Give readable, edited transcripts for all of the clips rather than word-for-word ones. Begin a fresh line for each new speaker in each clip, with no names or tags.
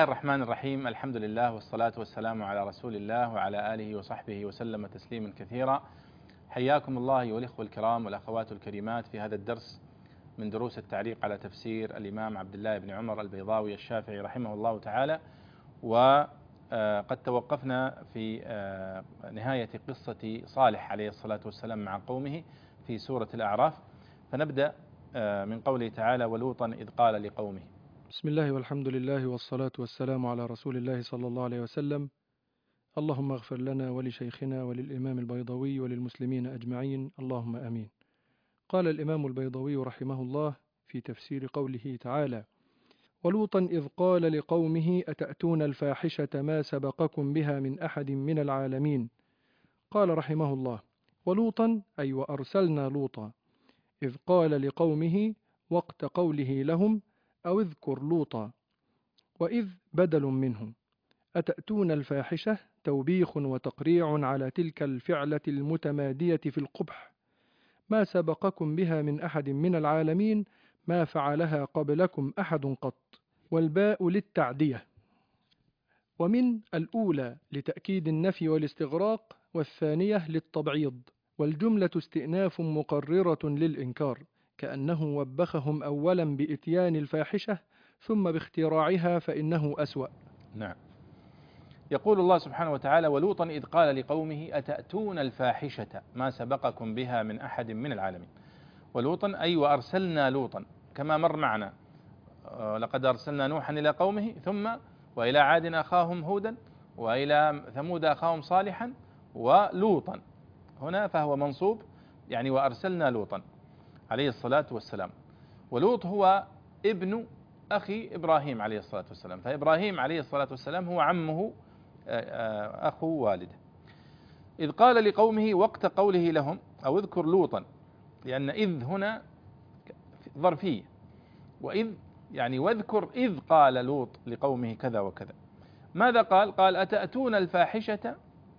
الرحمن الرحيم. الحمد لله والصلاة والسلام على رسول الله وعلى آله وصحبه وسلم تسليما كثيرا. حياكم الله أيها الإخوة الكرام والأخوات الكريمات في هذا الدرس من دروس التعليق على تفسير الإمام عبد الله بن عمر البيضاوي الشافعي رحمه الله تعالى. وقد توقفنا في نهاية قصة صالح عليه الصلاة والسلام مع قومه في سورة الأعراف، فنبدأ من قوله تعالى: ولوطا إذ قال لقومه.
بسم الله والحمد لله والصلاة والسلام على رسول الله صلى الله عليه وسلم. اللهم اغفر لنا ولشيخنا وللإمام البيضاوي وللمسلمين أجمعين، اللهم آمين. قال الإمام البيضاوي رحمه الله في تفسير قوله تعالى: ولوطا إذ قال لقومه أتأتون الفاحشة ما سبقكم بها من أحد من العالمين. قال رحمه الله: ولوطا أي وأرسلنا لوطا، إذ قال لقومه وقت قوله لهم، أو اذكر لوطا، وإذ بدل منه. أتأتون الفاحشة توبيخ وتقريع على تلك الفعلة المتمادية في القبح، ما سبقكم بها من أحد من العالمين، ما فعلها قبلكم أحد قط. والباء للتعدية، ومن الأولى لتأكيد النفي والاستغراق، والثانية للتبعيض، والجملة استئناف مقررة للإنكار، كأنه وبخهم أولا بإتيان الفاحشة ثم باختراعها فإنه أسوأ.
نعم. يقول الله سبحانه وتعالى: ولوطا إذ قال لقومه أتأتون الفاحشة ما سبقكم بها من أحد من العالمين. ولوطا أي وأرسلنا لوطا، كما مر معنا لقد أرسلنا نوحا إلى قومه، ثم وإلى عاد أخاهم هودا، وإلى ثمود أخاهم صالحا، ولوطا هنا فهو منصوب، يعني وأرسلنا لوطا عليه الصلاة والسلام. ولوط هو ابن أخي إبراهيم عليه الصلاة والسلام، فإبراهيم عليه الصلاة والسلام هو عمه أخو والده. إذ قال لقومه وقت قوله لهم، أو اذكر لوطا، لأن إذ هنا ظرفية، وإذ يعني واذكر إذ قال لوط لقومه كذا وكذا. ماذا قال؟ قال أتأتون الفاحشة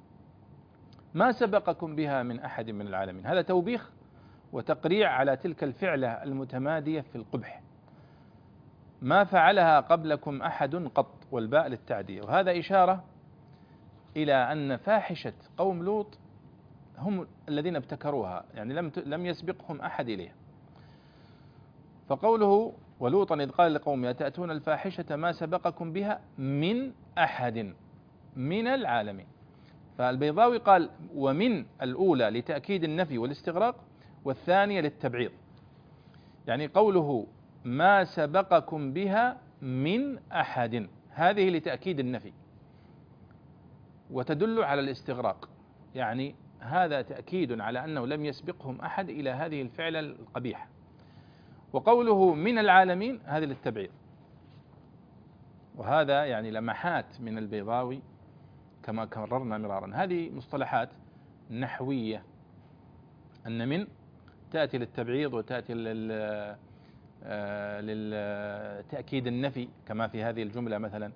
ما سبقكم بها من أحد من العالمين. هذا توبيخ وتقريع على تلك الفعلة المتمادية في القبح، ما فعلها قبلكم أحد قط، والباء للتعدية. وهذا إشارة إلى أن فاحشة قوم لوط هم الذين ابتكروها، يعني لم يسبقهم أحد إليها. فقوله ولوطا إذ قال لقومه أتأتون الفاحشة ما سبقكم بها من أحد من العالمين. فالبيضاوي قال ومن الأولى لتأكيد النفي والاستغراق، والثانية للتبعيض، يعني قوله ما سبقكم بها من أحد هذه لتأكيد النفي وتدل على الاستغراق، يعني هذا تأكيد على أنه لم يسبقهم أحد إلى هذه الفعلة القبيحة. وقوله من العالمين هذه للتبعيض. وهذا يعني لمحات من البيضاوي كما كررنا مرارا. هذه مصطلحات نحوية، أن من تأتي للتبعيض وتأتي للتأكيد النفي، كما في هذه الجملة مثلا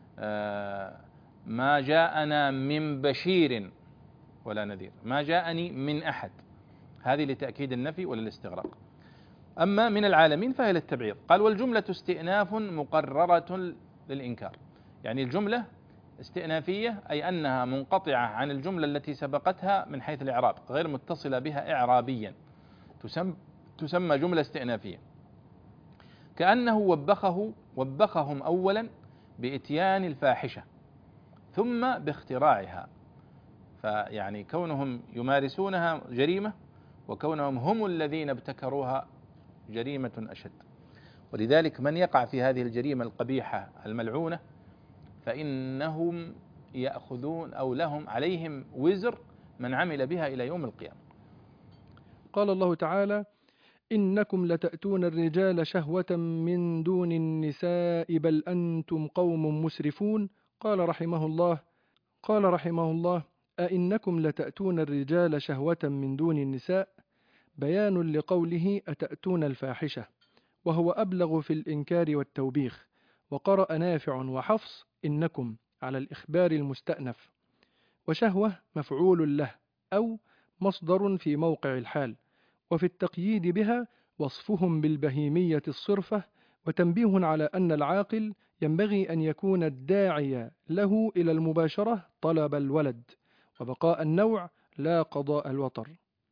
ما جاءنا من بشير ولا نذير، ما جاءني من أحد، هذه لتأكيد النفي وللاستغراق. أما من العالمين فهي للتبعيض. قال والجملة استئناف مقررة للإنكار، يعني الجملة استئنافية أي أنها منقطعة عن الجملة التي سبقتها من حيث الإعراب، غير متصلة بها إعرابيا، تسمى جملة استئنافية. كأنه وبخهم أولا بإتيان الفاحشة ثم باختراعها، فيعني كونهم يمارسونها جريمة، وكونهم هم الذين ابتكروها جريمة أشد. ولذلك من يقع في هذه الجريمة القبيحة الملعونة فإنهم يأخذون أو عليهم وزر من عمل بها إلى يوم القيامة.
قال الله تعالى: إنكم لتأتون الرجال شهوة من دون النساء بل أنتم قوم مسرفون. قال رحمه الله: أئنكم لتأتون الرجال شهوة من دون النساء، بيان لقوله أتأتون الفاحشة، وهو أبلغ في الإنكار والتوبيخ. وقرأ نافع وحفص إنكم على الإخبار المستأنف، وشهوة مفعول له أو مصدر في موقع الحال. وفي التقييد بها وصفهم بالبهيمية الصرفة، وتنبيه على أن العاقل ينبغي أن يكون الداعي له إلى المباشرة طلب الولد وبقاء النوع لا قضاء الوطر.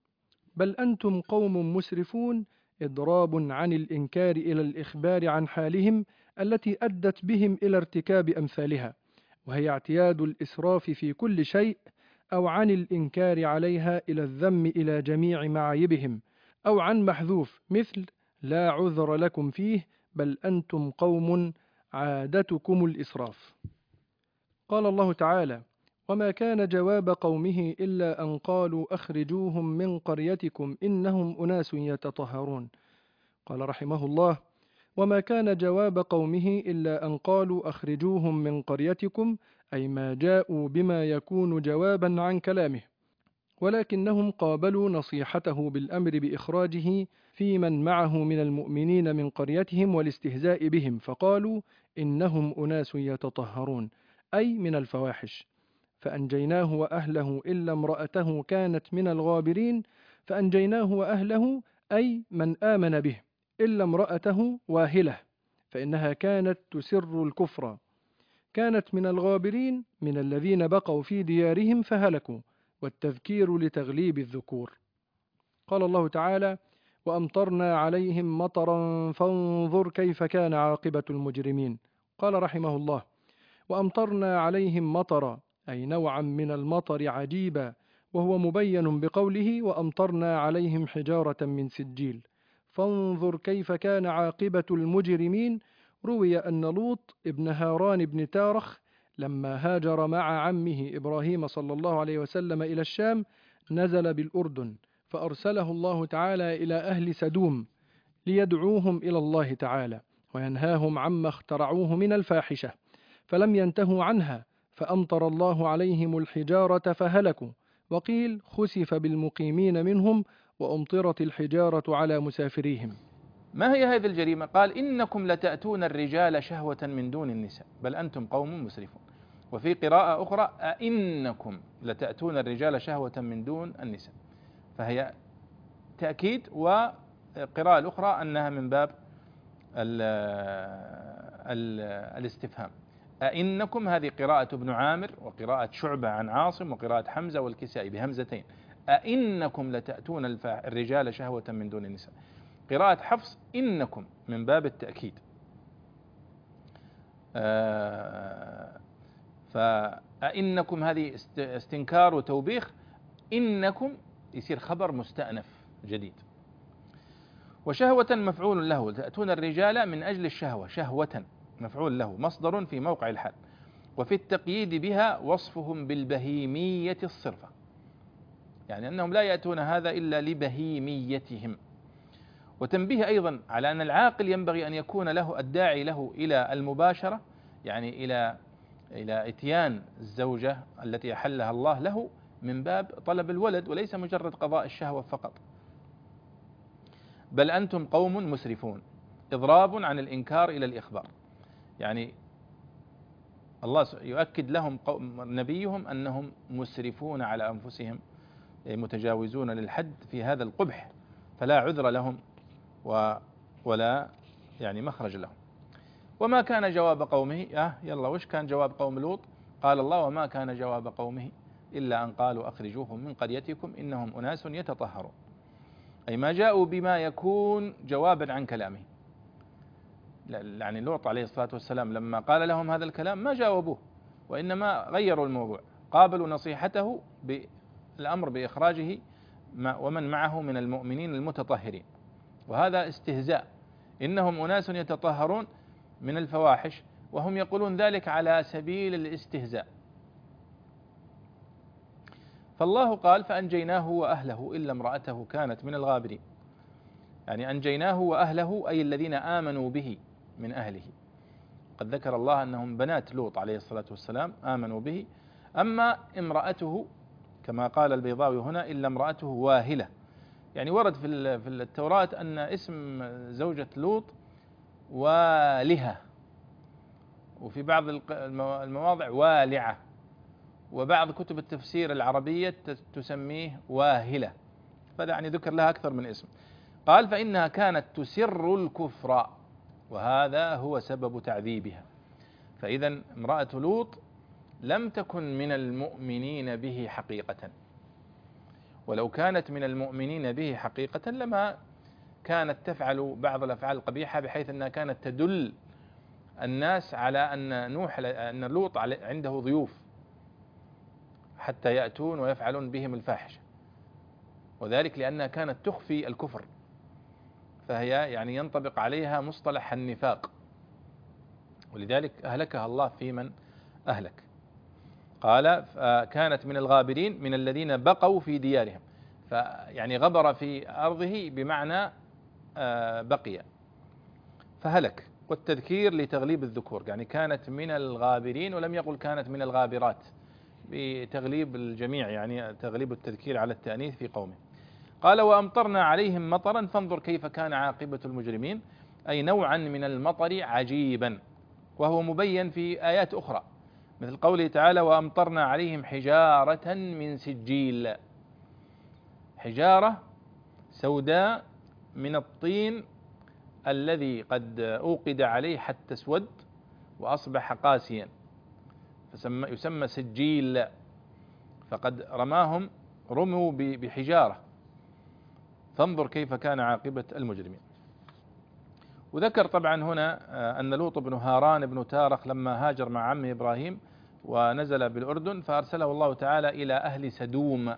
بل أنتم قوم مسرفون إضراب عن الإنكار إلى الإخبار عن حالهم التي أدت بهم إلى ارتكاب أمثالها، وهي اعتياد الإسراف في كل شيء، أو عن الإنكار عليها إلى الذم إلى جميع معايبهم، أو عن محذوف مثل لا عذر لكم فيه بل أنتم قوم عادتكم الإسراف. قال الله تعالى: وما كان جواب قومه إلا أن قالوا أخرجوهم من قريتكم إنهم أناس يتطهرون. قال رحمه الله: وما كان جواب قومه إلا أن قالوا أخرجوهم من قريتكم، أي ما جاءوا بما يكون جوابا عن كلامه، ولكنهم قابلوا نصيحته بالأمر بإخراجه في من معه من المؤمنين من قريتهم والاستهزاء بهم، فقالوا إنهم أناس يتطهرون، أي من الفواحش. فأنجيناه وأهله إلا امرأته كانت من الغابرين، فأنجيناه وأهله أي من آمن به، إلا امرأته واهلة فإنها كانت تسر الكفر، كانت من الغابرين من الذين بقوا في ديارهم فهلكوا، والتذكير لتغليب الذكور. قال الله تعالى: وأمطرنا عليهم مطرا فانظر كيف كان عاقبة المجرمين. قال رحمه الله: وأمطرنا عليهم مطرا، أي نوعا من المطر عجيبا، وهو مبين بقوله وأمطرنا عليهم حجارة من سجيل. فانظر كيف كان عاقبة المجرمين. روي أن لوط ابن هاران بن تارخ لما هاجر مع عمه إبراهيم صلى الله عليه وسلم إلى الشام نزل بالأردن، فأرسله الله تعالى إلى أهل سدوم ليدعوهم إلى الله تعالى وينهاهم عما اخترعوه من الفاحشة، فلم ينتهوا عنها فأمطر الله عليهم الحجارة فهلكوا. وقيل خسف بالمقيمين منهم وأمطرت الحجارة على مسافريهم.
ما هي هذه الجريمة؟ قال إنكم لتأتون الرجال شهوة من دون النساء بل أنتم قوم مسرفون. وفي قراءة أخرى أئنكم لتأتون الرجال شهوة من دون النساء، فهي تأكيد. وقراءة الأخرى أنها من باب الاستفهام. أئنكم هذه قراءة ابن عامر وقراءة شعبة عن عاصم وقراءة حمزة والكسائي بهمزتين. أئنكم لتأتون الرجال شهوة من دون النساء. قراءة حفص إنكم من باب التأكيد. فأئنكم هذه استنكار وتوبيخ، إنكم يصير خبر مستأنف جديد. وشهوة مفعول له، تأتون الرجال من أجل الشهوة، شهوة مفعول له مصدر في موقع الحال. وفي التقييد بها وصفهم بالبهيمية الصرفة، يعني أنهم لا يأتون هذا إلا لبهيميتهم. وتنبيه أيضا على أن العاقل ينبغي أن يكون له الداعي له إلى المباشرة، يعني إلى إتيان الزوجة التي أحلها الله له من باب طلب الولد وليس مجرد قضاء الشهوة فقط. بل أنتم قوم مسرفون، إضراب عن الإنكار إلى الإخبار، يعني الله يؤكد لهم نبيهم أنهم مسرفون على أنفسهم، متجاوزون للحد في هذا القبح، فلا عذر لهم ولا يعني مخرج لهم. وما كان جواب قومه، يلا وش كان جواب قوم لوط؟ قال الله: وما كان جواب قومه إلا أن قالوا أخرجوهم من قريتكم إنهم أناس يتطهرون، أي ما جاءوا بما يكون جوابا عن كلامه. يعني لوط عليه الصلاة والسلام لما قال لهم هذا الكلام ما جاوبوه، وإنما غيروا الموضوع، قابلوا نصيحته بالأمر بإخراجه ومن معه من المؤمنين المتطهرين، وهذا استهزاء. إنهم أناس يتطهرون من الفواحش، وهم يقولون ذلك على سبيل الاستهزاء. فالله قال: فأنجيناه وأهله إلا امرأته كانت من الغابرين، يعني أنجيناه وأهله أي الذين آمنوا به من أهله. قد ذكر الله أنهم بنات لوط عليه الصلاة والسلام آمنوا به. أما امرأته كما قال البيضاوي هنا إلا امرأته واهلة، يعني ورد في التوراة أن اسم زوجة لوط والهة، وفي بعض المواضع والعة، وبعض كتب التفسير العربية تسميه واهلة، فهذا يعني ذكر لها أكثر من اسم. قال: فإنها كانت تسر الكفر، وهذا هو سبب تعذيبها. فإذا امرأة لوط لم تكن من المؤمنين به حقيقة، ولو كانت من المؤمنين به حقيقة لما كانت تفعل بعض الأفعال القبيحة، بحيث أنها كانت تدل الناس على أن لوط عنده ضيوف حتى يأتون ويفعلون بهم الفاحشة، وذلك لأنها كانت تخفي الكفر، فهي يعني ينطبق عليها مصطلح النفاق، ولذلك أهلكها الله في من أهلك. قال كانت من الغابرين من الذين بقوا في ديارهم، فيعني غبر في أرضه بمعنى بقي فهلك، والتذكير لتغليب الذكور، يعني كانت من الغابرين ولم يقل كانت من الغابرات، بتغليب الجميع، يعني تغليب التذكير على التأنيث في قومه. قال وأمطرنا عليهم مطرا فانظر كيف كان عاقبة المجرمين، أي نوعا من المطر عجيبا، وهو مبين في آيات أخرى مثل قوله تعالى وأمطرنا عليهم حجارة من سجيل، حجارة سوداء من الطين الذي قد أوقد عليه حتى اسود وأصبح قاسيا، يسمى سجيل، فقد رموا بحجارة، فانظر كيف كان عاقبة المجرمين. وذكر طبعا هنا أن لوط بن هاران بن تارخ لما هاجر مع عمه إبراهيم ونزل بالأردن فأرسله الله تعالى إلى أهل سدوم،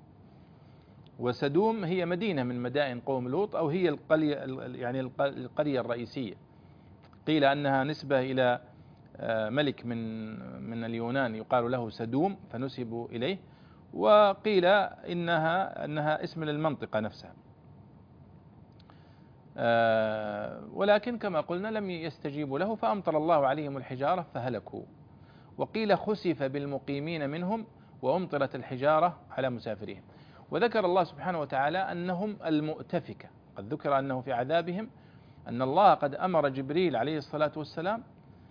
وسدوم هي مدينة من مدائن قوم لوط، أو هي القرية الرئيسية، قيل أنها نسبة إلى ملك من اليونان يقال له سدوم فنسبوا إليه، وقيل إنها اسم للمنطقة نفسها، ولكن كما قلنا لم يستجيبوا له فأمطر الله عليهم الحجارة فهلكوا. وقيل خسف بالمقيمين منهم وأمطرت الحجارة على مسافرين. وذكر الله سبحانه وتعالى أنهم المؤتفكة، قد ذكر أنه في عذابهم أن الله قد أمر جبريل عليه الصلاة والسلام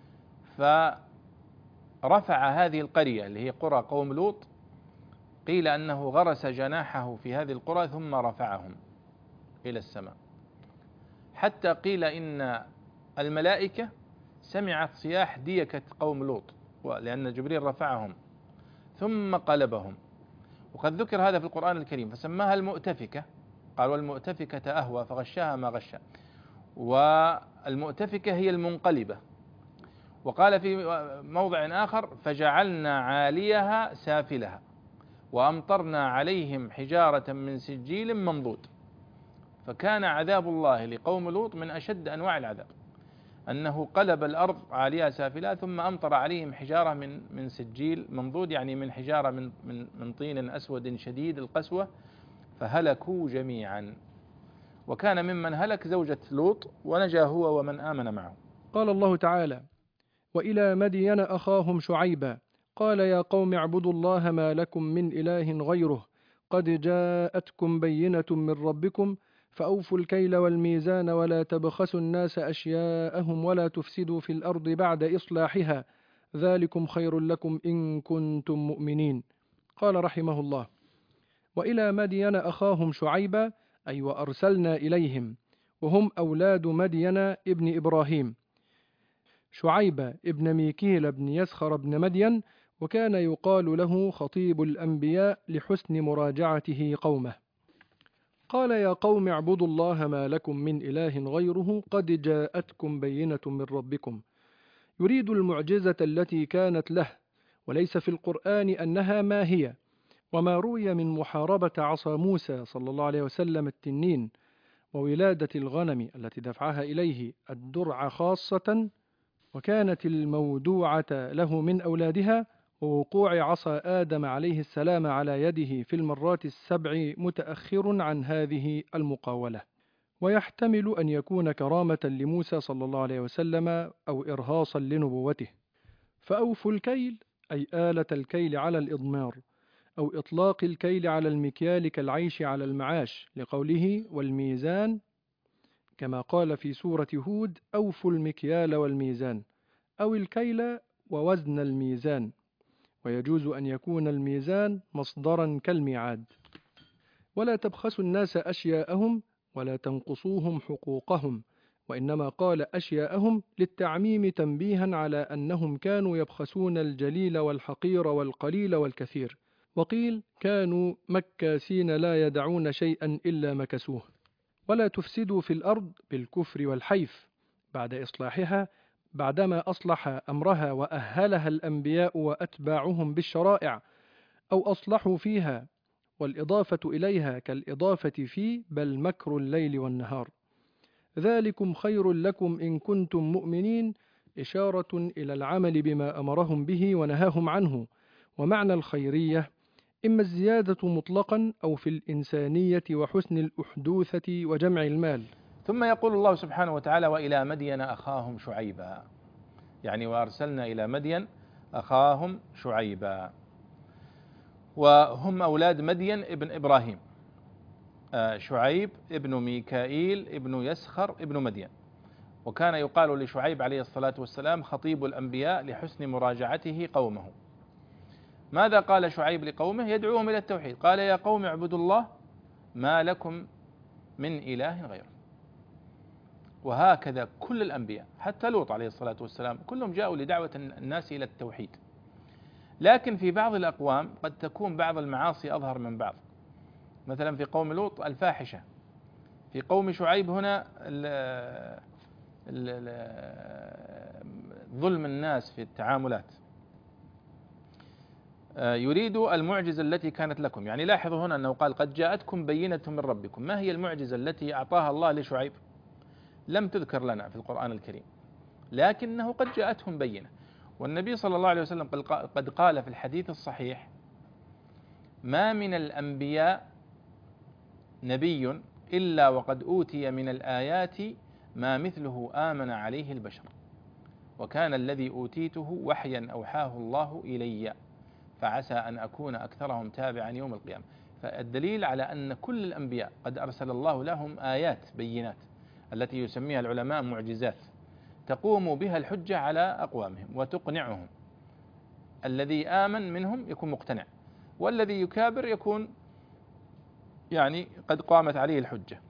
فرفع هذه القرية اللي هي قرى قوم لوط، قيل أنه غرس جناحه في هذه القرى ثم رفعهم إلى السماء، حتى قيل إن الملائكة سمعت صياح ديكة قوم لوط، لأن جبريل رفعهم ثم قلبهم. وقد ذكر هذا في القرآن الكريم فسماها المؤتفكة، قال والمؤتفكة أهوى فغشاها ما غشا، والمؤتفكة هي المنقلبة. وقال في موضع آخر فجعلنا عاليها سافلها وأمطرنا عليهم حجارة من سجيل منضود. فكان عذاب الله لقوم لوط من أشد أنواع العذاب، أنه قلب الأرض عاليها سافلها ثم أمطر عليهم حجارة من سجيل منضود، يعني من حجارة من طين أسود شديد القسوة، فهلكوا جميعا. وكان ممن هلك زوجة لوط ونجا هو ومن آمن معه.
قال الله تعالى وإلى مدين أخاهم شعيبا قال يا قوم اعبدوا الله ما لكم من إله غيره قد جاءتكم بينة من ربكم فأوفوا الكيل والميزان ولا تبخسوا الناس أشياءهم ولا تفسدوا في الأرض بعد إصلاحها ذلكم خير لكم إن كنتم مؤمنين. قال رحمه الله وإلى مدين أخاهم شعيبا أي وأرسلنا إليهم، وهم أولاد مدين ابن إبراهيم، شعيب ابن ميكيل ابن يسخر ابن مدين، وكان يقال له خطيب الأنبياء لحسن مراجعته قومه. قال يا قوم اعبدوا الله ما لكم من إله غيره قد جاءتكم بينة من ربكم، يريد المعجزة التي كانت له، وليس في القرآن أنها ما هي. وما روي من محاربة عصا موسى صلى الله عليه وسلم التنين، وولادة الغنم التي دفعها إليه الدرع خاصة، وكانت المودوعة له من أولادها، ووقوع عصا آدم عليه السلام على يده في المرات السبع متأخر عن هذه المقاولة، ويحتمل أن يكون كرامة لموسى صلى الله عليه وسلم أو إرهاصا لنبوته. فأوفوا الكيل أي آلة الكيل على الإضمار، أو إطلاق الكيل على المكيال كالعيش على المعاش، لقوله والميزان كما قال في سورة هود أوفوا المكيال والميزان، أو الكيل ووزن الميزان، ويجوز أن يكون الميزان مصدرا كالميعاد. ولا تبخسوا الناس أشياءهم ولا تنقصوهم حقوقهم، وإنما قال أشياءهم للتعميم تنبيها على أنهم كانوا يبخسون الجليل والحقير والقليل والكثير، وقيل كانوا مكاسين لا يدعون شيئا إلا مكسوه. ولا تفسدوا في الأرض بالكفر والحيف بعد إصلاحها، بعدما أصلح أمرها وأهلها الأنبياء وأتباعهم بالشرائع، أو أصلحوا فيها، والإضافة إليها كالإضافة في بل مكر الليل والنهار. ذلكم خير لكم إن كنتم مؤمنين، إشارة إلى العمل بما أمرهم به ونهاهم عنه. ومعنى الخيرية إما الزيادة مطلقا أو في الإنسانية وحسن الأحدوثة وجمع المال.
ثم يقول الله سبحانه وتعالى: وإلى مدين أخاهم شعيبا، يعني وأرسلنا إلى مدين أخاهم شعيبا، وهم أولاد مدين ابن إبراهيم، شعيب ابن ميكائيل ابن يسخر ابن مدين. وكان يقال لشعيب عليه الصلاة والسلام خطيب الأنبياء لحسن مراجعته قومه. ماذا قال شعيب لقومه؟ يدعوهم إلى التوحيد. قال: يا قوم اعبدوا الله ما لكم من إله غيره. وهكذا كل الأنبياء، حتى لوط عليه الصلاة والسلام، كلهم جاءوا لدعوة الناس إلى التوحيد. لكن في بعض الأقوام قد تكون بعض المعاصي أظهر من بعض، مثلا في قوم لوط الفاحشة، في قوم شعيب هنا ظلم الناس في التعاملات. يريد المعجزة التي كانت لكم، يعني لاحظوا هنا أنه قال: قد جاءتكم بينة من ربكم. ما هي المعجزة التي أعطاها الله لشعيب؟ لم تذكر لنا في القرآن الكريم، لكنه قد جاءتهم بينة. والنبي صلى الله عليه وسلم قد قال في الحديث الصحيح: ما من الأنبياء نبي إلا وقد أوتي من الآيات ما مثله آمن عليه البشر، وكان الذي أوتيته وحيا أوحاه الله إلي، فعسى أن أكون أكثرهم تابعا يوم القيامة. فالدليل على أن كل الأنبياء قد أرسل الله لهم آيات بينات، التي يسميها العلماء معجزات، تقوم بها الحجة على أقوامهم وتقنعهم. الذي آمن منهم يكون مقتنع، والذي يكابر يكون يعني قد قامت عليه الحجة.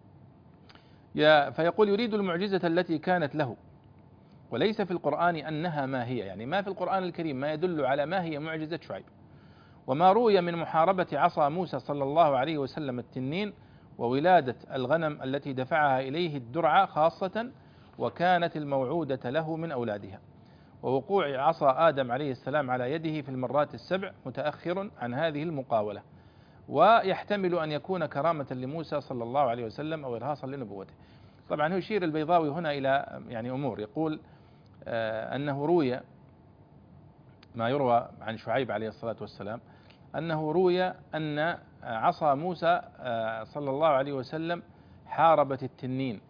فيقول: يريد المعجزة التي كانت له. وليس في القرآن أنها ما هي، يعني ما في القرآن الكريم ما يدل على ما هي معجزة شعيب. وما روي من محاربة عصا موسى صلى الله عليه وسلم التنين، وولادة الغنم التي دفعها إليه الدرع خاصة، وكانت الموعودة له من أولادها، ووقوع عصا آدم عليه السلام على يده في المرات السبع متأخر عن هذه المقاولة، ويحتمل أن يكون كرامة لموسى صلى الله عليه وسلم أو إرهاصا لنبوته. طبعا هو يشير البيضاوي هنا إلى يعني أمور، يقول أنه روي ما يروى عن شعيب عليه الصلاة والسلام، أنه روي أن عصا موسى صلى الله عليه وسلم حاربت التنين.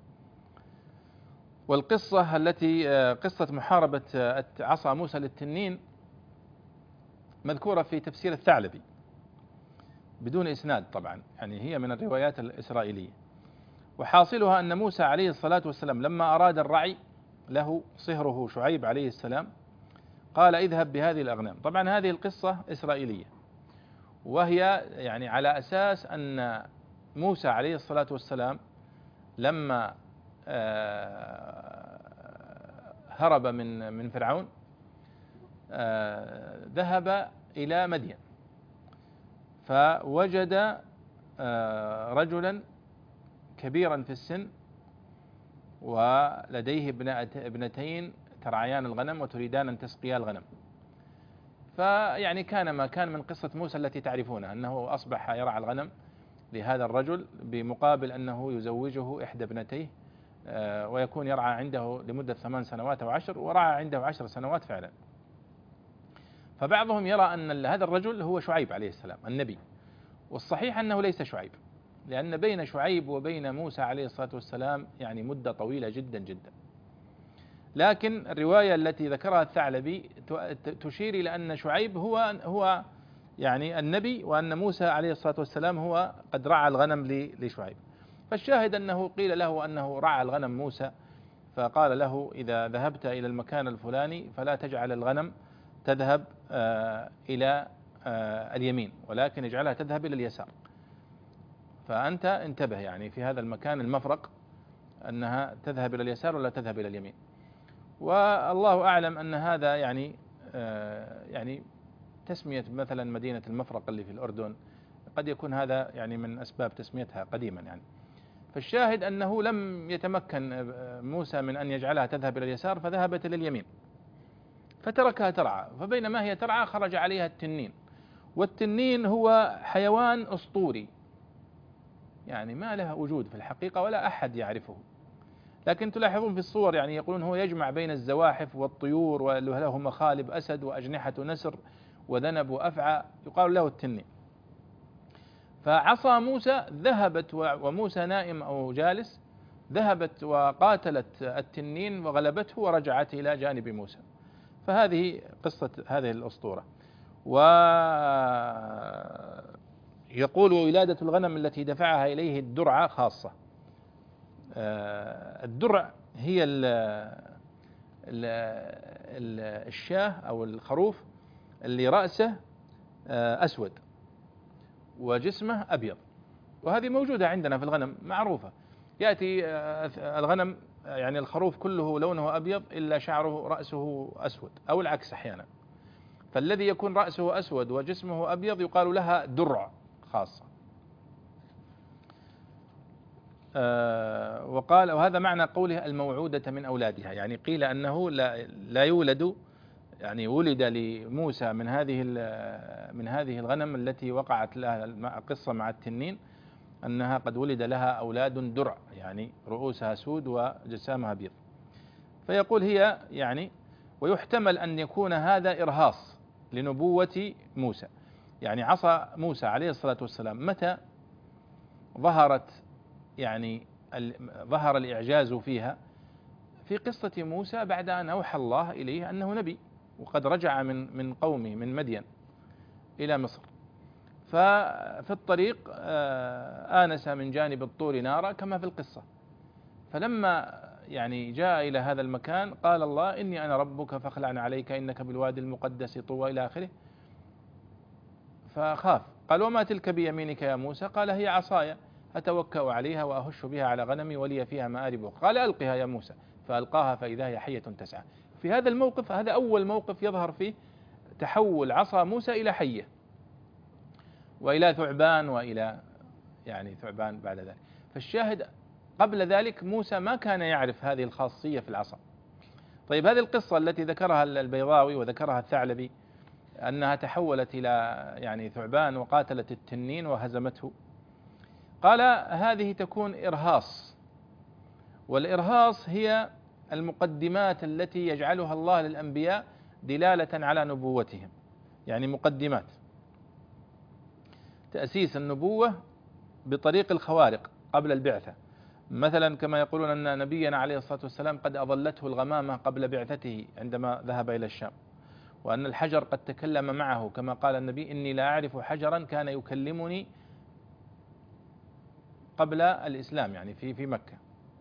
والقصة التي قصة محاربة عصا موسى للتنين مذكورة في تفسير الثعلبي بدون إسناد طبعا، يعني هي من الروايات الإسرائيلية. وحاصلها أن موسى عليه الصلاة والسلام لما أراد الرعي له صهره شعيب عليه السلام قال: اذهب بهذه الأغنام. طبعا هذه القصة إسرائيلية، وهي يعني على أساس أن موسى عليه الصلاة والسلام لما هرب من فرعون ذهب إلى مدين، فوجد رجلا كبيرا في السن ولديه ابنتين ترعيان الغنم وتريدان أن تسقيا الغنم. فيعني كان ما كان من قصة موسى التي تعرفونها، أنه أصبح يرعى الغنم لهذا الرجل بمقابل أنه يزوجه إحدى ابنتيه، ويكون يرعى عنده لمدة 8 سنوات أو 10، ورعى عنده 10 سنوات فعلا. فبعضهم يرى أن هذا الرجل هو شعيب عليه السلام النبي، والصحيح أنه ليس شعيب، لأن بين شعيب وبين موسى عليه الصلاة والسلام يعني مدة طويلة جدا جدا. لكن الرواية التي ذكرها الثعلبي تشير إلى أن شعيب هو يعني النبي، وأن موسى عليه الصلاة والسلام هو قد رعى الغنم لشعيب. فالشاهد أنه قيل له أنه رعى الغنم موسى، فقال له: إذا ذهبت إلى المكان الفلاني فلا تجعل الغنم تذهب إلى اليمين، ولكن اجعلها تذهب إلى اليسار، فأنت انتبه يعني في هذا المكان المفرق أنها تذهب إلى اليسار ولا تذهب إلى اليمين. والله أعلم أن هذا يعني تسمية مثلا مدينة المفرق اللي في الأردن قد يكون هذا يعني من أسباب تسميتها قديما يعني. فالشاهد أنه لم يتمكن موسى من أن يجعلها تذهب إلى اليسار فذهبت إلى اليمين فتركها ترعى، فبينما هي ترعى خرج عليها التنين، والتنين هو حيوان أسطوري يعني ما له وجود في الحقيقة ولا أحد يعرفه، لكن تلاحظون في الصور يعني يقولون هو يجمع بين الزواحف والطيور وله مخالب أسد وأجنحة نسر وذنب وأفعى، يقال له التنين. فعصا موسى ذهبت وموسى نائم أو جالس، ذهبت وقاتلت التنين وغلبته ورجعت إلى جانب موسى. فهذه قصة هذه الأسطورة. ويقول ولادة الغنم التي دفعها إليه الدرع خاصة. الدرع هي الشاة أو الخروف اللي رأسه أسود وجسمه أبيض، وهذه موجودة عندنا في الغنم معروفة. يأتي الغنم يعني الخروف كله لونه أبيض إلا شعره رأسه أسود أو العكس أحيانا، فالذي يكون رأسه أسود وجسمه أبيض يقال لها درع خاصة. وقال وهذا معنى قوله الموعودة من أولادها، يعني قيل أنه لا يولد، يعني ولد لموسى من هذه الغنم التي وقعت لها قصة مع التنين أنها قد ولد لها أولاد درع، يعني رؤوسها سود وجسامها بيض. فيقول هي يعني ويحتمل أن يكون هذا إرهاص لنبوة موسى، يعني عصا موسى عليه الصلاة والسلام متى ظهر الإعجاز فيها؟ في قصة موسى بعد أن أوحى الله إليه أنه نبي وقد رجع من قومه من مدين إلى مصر، ففي الطريق آنس من جانب الطور نارا كما في القصة، فلما يعني جاء إلى هذا المكان قال الله إني أنا ربك فاخلع عليك إنك بالوادي المقدس طوى إلى آخره، فخاف. قال وما تلك بيمينك يا موسى؟ قال هي عصاي أتوكأ عليها وأهش بها على غنمي ولي فيها مآرب أخرى. قال ألقها يا موسى، فألقاها فإذا هي حية تسعى. في هذا الموقف هذا أول موقف يظهر فيه تحول عصا موسى إلى حية وإلى ثعبان وإلى يعني ثعبان بعد ذلك. فالشاهد قبل ذلك موسى ما كان يعرف هذه الخاصية في العصا. طيب هذه القصة التي ذكرها البيضاوي وذكرها الثعلبي أنها تحولت إلى يعني ثعبان وقاتلت التنين وهزمته، قال هذه تكون إرهاص، والإرهاص هي المقدمات التي يجعلها الله للأنبياء دلالة على نبوتهم، يعني مقدمات تأسيس النبوة بطريق الخوارق قبل البعثة، مثلا كما يقولون أن نبينا عليه الصلاة والسلام قد أضلته الغمامة قبل بعثته عندما ذهب إلى الشام، وأن الحجر قد تكلم معه كما قال النبي إني لا أعرف حجرا كان يكلمني قبل الإسلام يعني في مكة.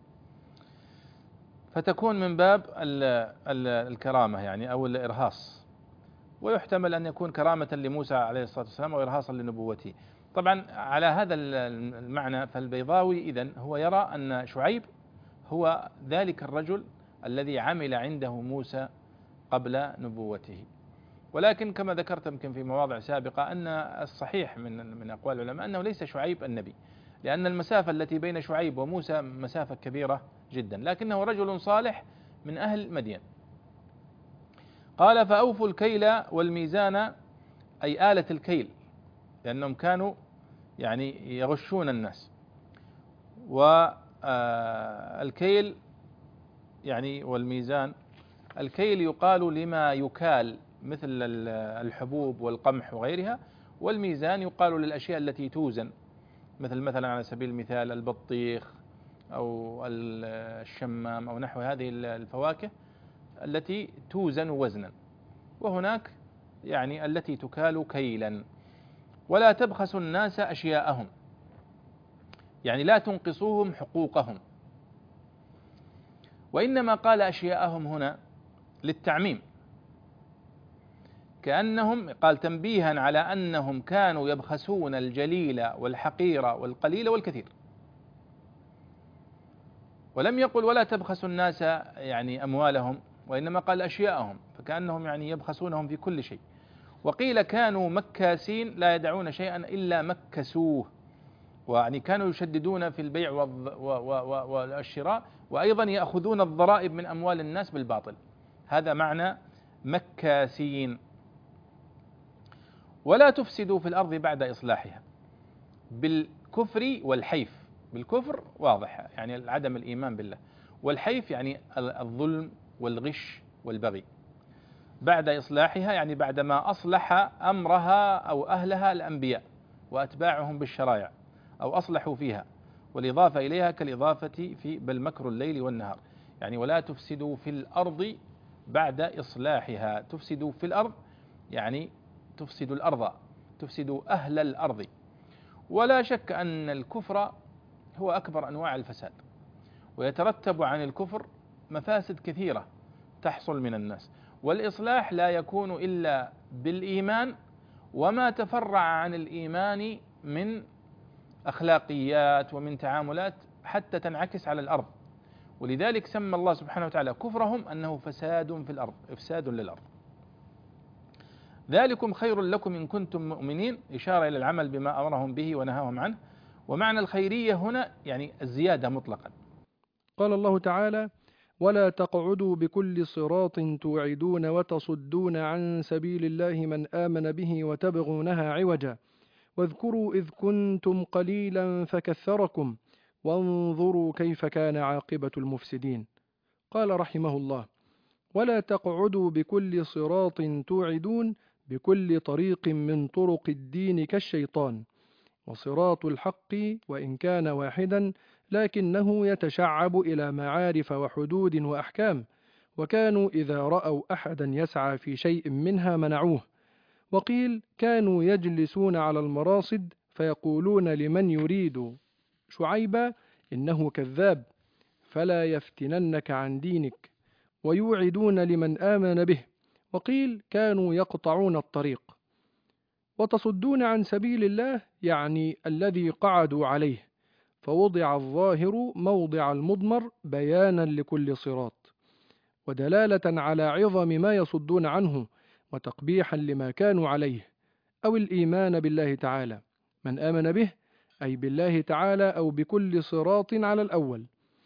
فتكون من باب الكرامة يعني أو الإرهاص، ويحتمل أن يكون كرامة لموسى عليه الصلاة والسلام وإرهاصا لنبوته. طبعا على هذا المعنى فالبيضاوي إذن هو يرى أن شعيب هو ذلك الرجل الذي عمل عنده موسى قبل نبوته، ولكن كما ذكرت يمكن في مواضع سابقة أن الصحيح من أقوال العلماء أنه ليس شعيب النبي، لأن المسافة التي بين شعيب وموسى مسافة كبيرة جدا، لكنه رجل صالح من أهل مدين. قال فأوفوا الكيل والميزان، أي آلة الكيل، لأنهم كانوا يعني يغشون الناس، والكيل يعني والميزان، الكيل يقال لما يكال مثل الحبوب والقمح وغيرها، والميزان يقال للأشياء التي توزن مثلا على سبيل المثال البطيخ أو الشمام أو نحو هذه الفواكه التي توزن وزنا، وهناك يعني التي تكال كيلا. ولا تبخسوا الناس أشياءهم، يعني لا تنقصوهم حقوقهم، وإنما قال أشياءهم هنا للتعميم، كأنهم قال تنبيها على أنهم كانوا يبخسون الجليل والحقير والقليل والكثير. ولم يقل ولا تبخسوا الناس يعني أموالهم، وإنما قال أشياءهم، فكأنهم يعني يبخسونهم في كل شيء. وقيل كانوا مكاسين لا يدعون شيئا إلا مكسوه، ويعني كانوا يشددون في البيع والشراء، وأيضا يأخذون الضرائب من أموال الناس بالباطل. هذا معنى مكاسين. ولا تفسدوا في الأرض بعد إصلاحها، بالكفر والحيف. بالكفر واضح يعني عدم الإيمان بالله، والحيف يعني الظلم والغش والبغي. بعد إصلاحها يعني بعدما أصلح أمرها أو أهلها الأنبياء وأتباعهم بالشرائع، أو أصلحوا فيها، والإضافة إليها كالإضافة في بل مكر الليل والنهار. يعني ولا تفسدوا في الأرض بعد إصلاحها. تفسدوا في الأرض يعني تفسدوا الأرض، تفسدوا أهل الأرض. ولا شك أن الكفر هو أكبر أنواع الفساد، ويترتب عن الكفر مفاسد كثيرة تحصل من الناس. والإصلاح لا يكون إلا بالإيمان وما تفرع عن الإيمان من أخلاقيات ومن تعاملات حتى تنعكس على الأرض. ولذلك سمى الله سبحانه وتعالى كفرهم أنه فساد في الأرض، إفساد للأرض. ذلكم خير لكم إن كنتم مؤمنين، إشارة إلى العمل بما أمرهم به ونهاهم عنه. ومعنى الخيرية هنا يعني الزيادة مطلقا.
قال الله تعالى: ولا تقعدوا بكل صراط توعدون وتصدون عن سبيل الله من آمن به وتبغونها عوجا واذكروا إذ كنتم قليلا فكثركم وانظروا كيف كان عاقبة المفسدين. قال رحمه الله: ولا تقعدوا بكل صراط توعدون، بكل طريق من طرق الدين كالشيطان. وصراط الحق وإن كان واحدا لكنه يتشعب إلى معارف وحدود وأحكام، وكانوا إذا رأوا أحدا يسعى في شيء منها منعوه. وقيل كانوا يجلسون على المراصد فيقولون لمن يريد شعيبا إنه كذاب فلا يفتننك عن دينك، ويوعدون لمن آمن به. وقيل كانوا يقطعون الطريق. وتصدون عن سبيل الله يعني الذي قعدوا عليه، فوضع الظاهر موضع المضمر بيانا لكل صراط، ودلالة على عظم ما يصدون عنه وتقبيحا لما كانوا عليه، أو الإيمان بالله تعالى. من آمن به أي بالله تعالى أو بكل صراط على الأول.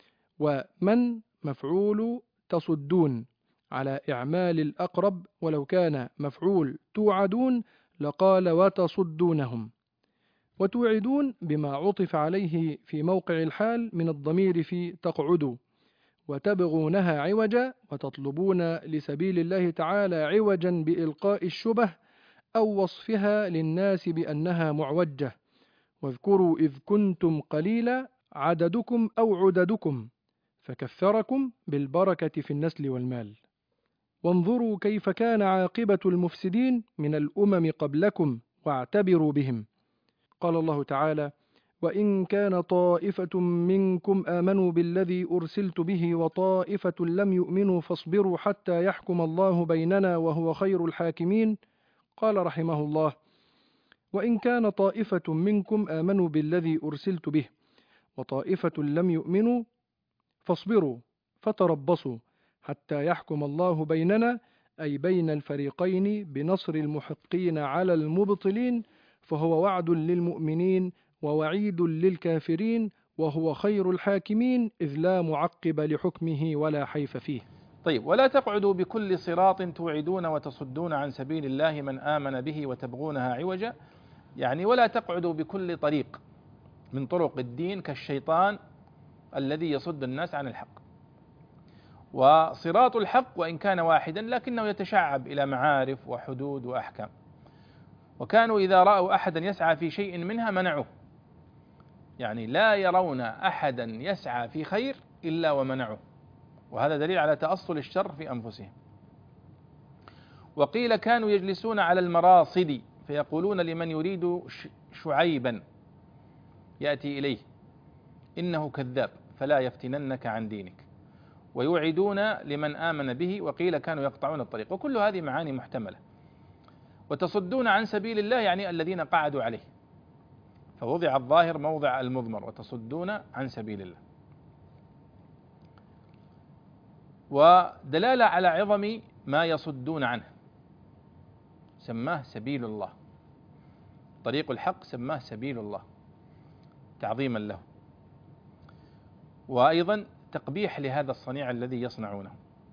ومن مفعول تصدون على إعمال الأقرب، ولو كان مفعول توعدون لقال وتصدونهم. وتوعدون بما عطف عليه في موقع الحال من الضمير في تقعدوا. وتبغونها عوجا وتطلبون لسبيل الله تعالى عوجا بإلقاء الشبه أو وصفها للناس بأنها معوجة. واذكروا إذ كنتم قليلا عددكم أو عددكم فكثركم بالبركة في النسل والمال. وانظروا كيف كان عاقبة المفسدين من الأمم قبلكم واعتبروا بهم. قال الله تعالى: وإن كان طائفة منكم آمنوا بالذي أرسلت به وطائفة لم يؤمنوا فاصبروا حتى يحكم الله بيننا وهو خير الحاكمين. قال رحمه الله: وإن كان طائفة منكم آمنوا بالذي أرسلت به وطائفة لم يؤمنوا فاصبروا فتربصوا حتى يحكم الله بيننا، أي بين الفريقين بنصر المحقين على المبطلين، فهو وعد للمؤمنين ووعيد للكافرين، وهو خير الحاكمين إذ لا معقب لحكمه ولا حيف فيه.
طيب، ولا تقعدوا بكل صراط توعدون وتصدون عن سبيل الله من آمن به وتبغونها عوجا، يعني ولا تقعدوا بكل طريق من طرق الدين كالشيطان الذي يصد الناس عن الحق. وصراط الحق وإن كان واحدا لكنه يتشعب إلى معارف وحدود وأحكام. وكانوا إذا رأوا أحدا يسعى في شيء منها منعوه، يعني لا يرون أحدا يسعى في خير إلا ومنعوه، وهذا دليل على تأصل الشر في أنفسهم. وقيل كانوا يجلسون على المراصد فيقولون لمن يريد شعيبا يأتي إليه إنه كذاب فلا يفتننك عن دينك، ويوعدون لمن آمن به. وقيل كانوا يقطعون الطريق. وكل هذه معاني محتملة. وتصدون عن سبيل الله يعني الذين قعدوا عليه، فوضع الظاهر موضع المضمر، وتصدون عن سبيل الله. ودلالة على عظم ما يصدون عنه، سماه سبيل الله، طريق الحق سماه سبيل الله تعظيما له، وأيضا تقبيح لهذا الصنيع الذي يصنعونه.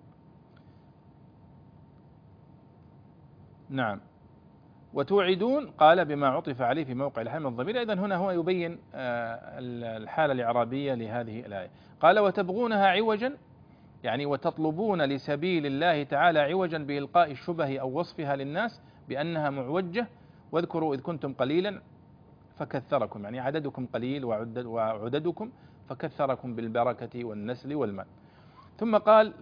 نعم. وتوعدون قال بما عطف عليه في موقع الحال من الضمير، إذن هنا هو يبين الحالة الإعرابية لهذه الآية. قال وتبغونها عوجا، يعني وتطلبون لسبيل الله تعالى عوجا بإلقاء الشبه أو وصفها للناس بأنها معوجة. واذكروا إذ كنتم قليلا فكثركم، يعني عددكم قليل وعددكم فكثركم بالبركة والنسل والمال. ثم قال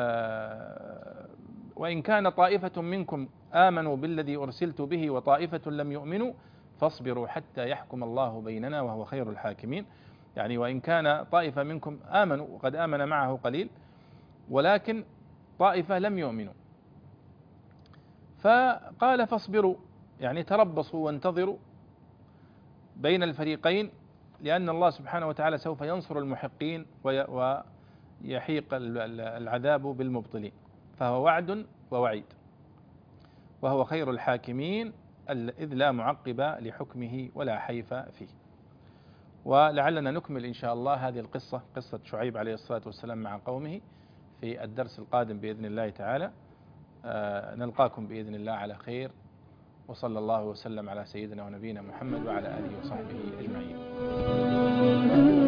وإن كان طائفة منكم آمنوا بالذي أرسلت به وطائفة لم يؤمنوا فاصبروا حتى يحكم الله بيننا وهو خير الحاكمين. يعني وإن كان طائفة منكم آمنوا وقد آمن معه قليل، ولكن طائفة لم يؤمنوا، فقال فاصبروا، يعني تربصوا وانتظروا بين الفريقين، لأن الله سبحانه وتعالى سوف ينصر المحقين ويحيق العذاب بالمبطلين، فهو وعد ووعيد، وهو خير الحاكمين إذ لا معقب لحكمه ولا حيف فيه. ولعلنا نكمل إن شاء الله هذه القصة، قصة شعيب عليه الصلاة والسلام مع قومه، في الدرس القادم بإذن الله تعالى. نلقاكم بإذن الله على خير، وصلى الله وسلم على سيدنا ونبينا محمد وعلى آله وصحبه أجمعين.